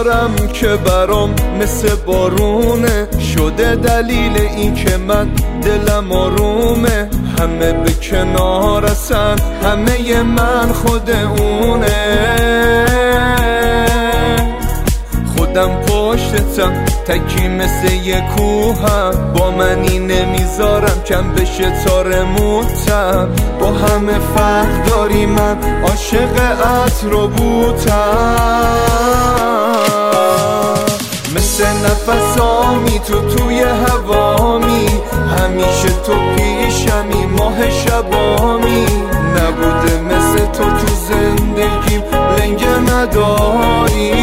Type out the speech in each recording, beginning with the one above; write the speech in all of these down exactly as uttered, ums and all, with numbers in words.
دارم که برام مثل بارونه شده، دلیل این که من دلم آرومه. همه به کنار هستن، همه من خود اونه. خودم پشتتم تکی مثل یه کوهم، با منی نمیذارم کم بشه تار موتم. با همه فرق داری، من عاشق عطر و بوتم. مثل نفسامی تو توی هوامی، همیشه تو پیشمی ماه شبامی. نبوده مثل تو تو زندگیم لنگ نداری.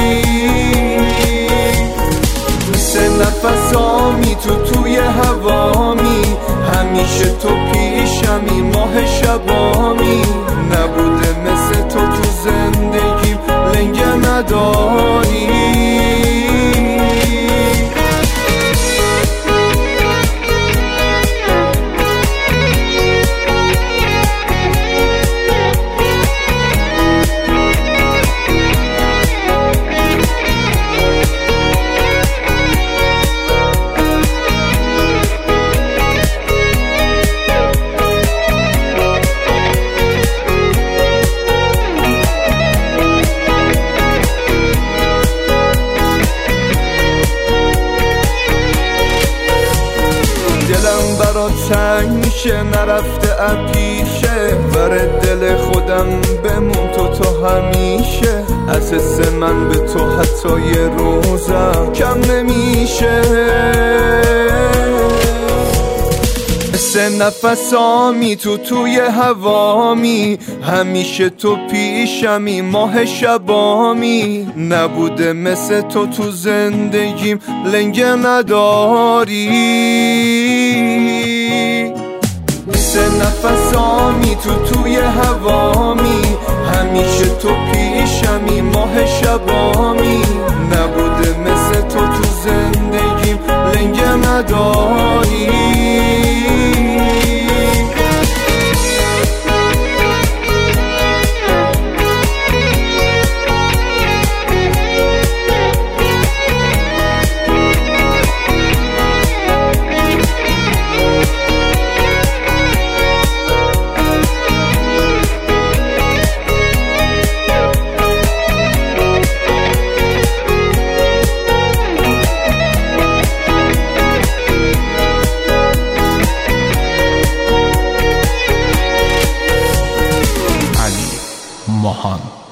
مثل نفسامی تو توی هوامی، همیشه تو پیشمی ماه شبامی. نبوده مثل تو تو زندگیم لنگ نداری. برات تنگ میشه نرفته اپیشه، بر دل خودم بمون تو تا همیشه. از حس من به تو حتی یه روزم کم نمیشه. مثل نفسامی تو توی هوامی، همیشه تو پیشمی ماه شبامی. نبوده مثل تو تو زندگیم لنگ نداری. مثل نفسامی تو توی هوامی، همیشه تو پیشمی ماه شبامی. نبوده مثل تو تو زندگیم لنگ نداری. ماهان